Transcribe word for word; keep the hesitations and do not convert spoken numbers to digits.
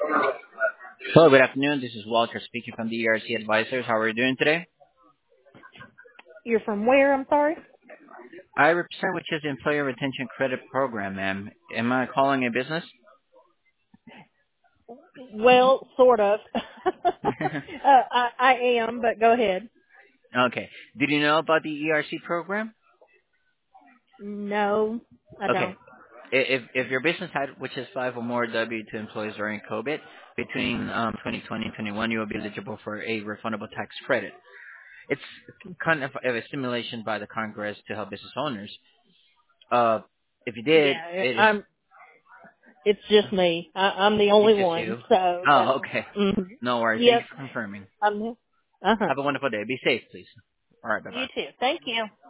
Hello, good afternoon. This is Walter speaking from the E R C Advisors. How are you doing today? You're from where, I'm sorry? I represent which is the Employer Retention Credit Program, ma'am. Am I calling a business? Well, sort of. uh, I, I am, but go ahead. Okay. Did you know about the E R C program? No, I Okay. don't. I- If if your business had which is five or more W two employees during COVID between um, twenty twenty and twenty-one, you will be eligible for a refundable tax credit. It's kind of a stimulation by the Congress to help business owners. Uh, if you did, Yeah, it is I'm. It's just me. I, I'm the it's only just one. you. So, but Oh, okay. mm, No worries. Thank you yep. for confirming. I'm. Uh huh. Have a wonderful day. Be safe, please. All right. Bye-bye. You too. Thank you.